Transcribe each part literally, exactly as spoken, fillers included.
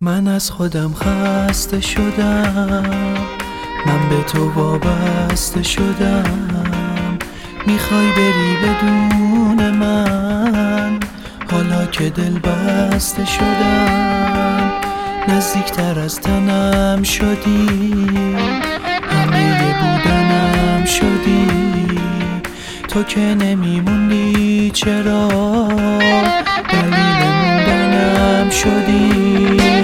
من از خودم خسته شدم، من به تو وابسته شدم. میخوای بری بدون من، حالا که دل بسته شدم. نزدیکتر از تنم شدی، همه بودنم شدی. تو که نمیموندی چرا، دلیل موندنم شدی.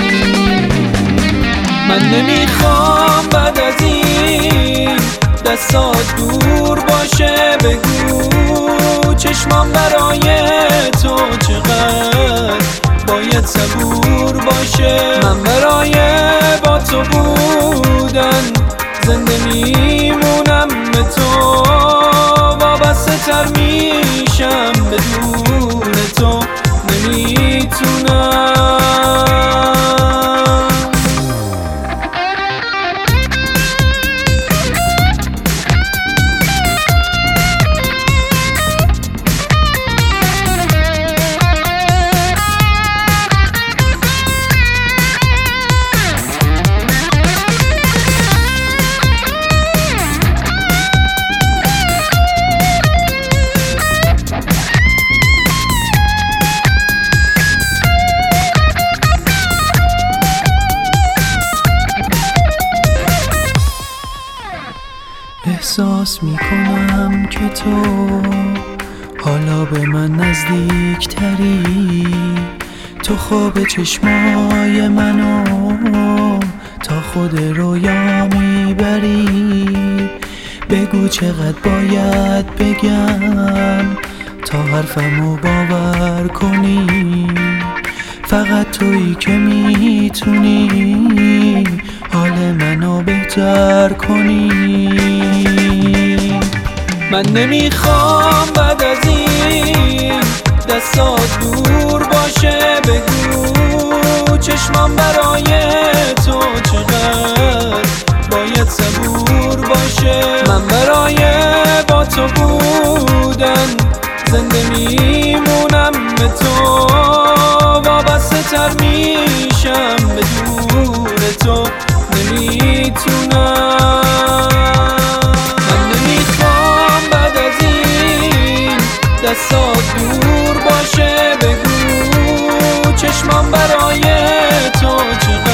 من نمیخوام بعد از این دستات دور باشه. بگو چشمام برای تو چقدر باید صبور باشه. من برای با تو بودن زنده میمونم، به تو وابسته تر میشم. بدون تو نمیتونم. احساس میکنم که تو حالا به من نزدیک تری. تو خواب چشمای منو تا خود رویا میبری. بگو چقدر باید بگم تا حرفمو باور کنی. فقط تویی که میتونی حال منو بهتر کنی. من نمیخوام بعد از این دستات دور باشه. بگو چشمام برای تو چقدر باید صبور باشه. من برای با تو بودن زنده میمونم، به تو وابسته تر میشم. بدون تو نمیتونم. من نمیخوام بعد از این دستات دور باشه. بگو چشمام برای تو چقدر